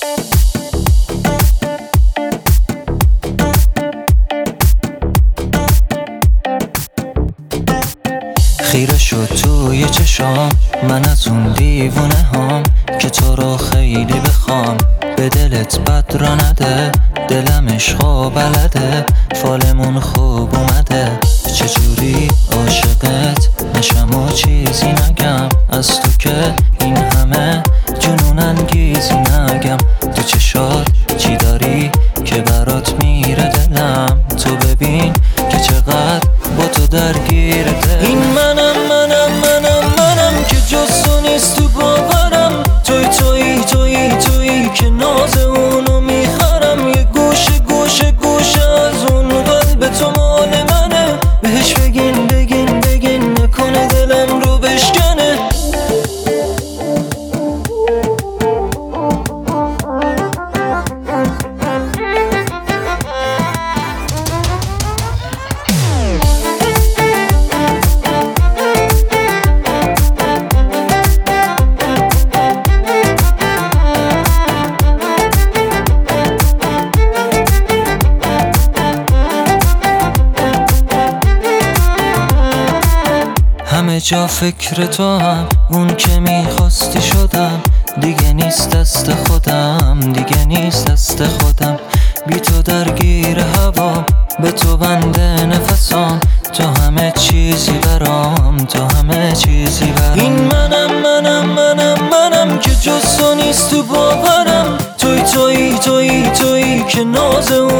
خیره شد توی چشام من از اون دیوونه هام که تو رو خیلی بخوام، به دلت بد را نده، دلم عشقا بلده، فالمون خوب اومده، چجوری عاشقت نشم و چیزی نگم، از تو که این همه جنون انگیزی نگم، تو چشات چی داری که برات میره دلم، تو ببین که چقدر با تو درگیر دل. این منم که جز تو نیست تو باورم، تویی که ناز اونو میخرم، یه گوشه از اون قلب تو مال منه، بهش بگین نکنه دلم رو بشکنه. همه جا فکر تو هم، اون که میخواستی شدم، دیگه نیست دست خودم، بی تو درگیر هوا، به تو بنده نفسام، تو همه چیزی برام. این منم که جز تو نیست تو باورم، تویی که ناز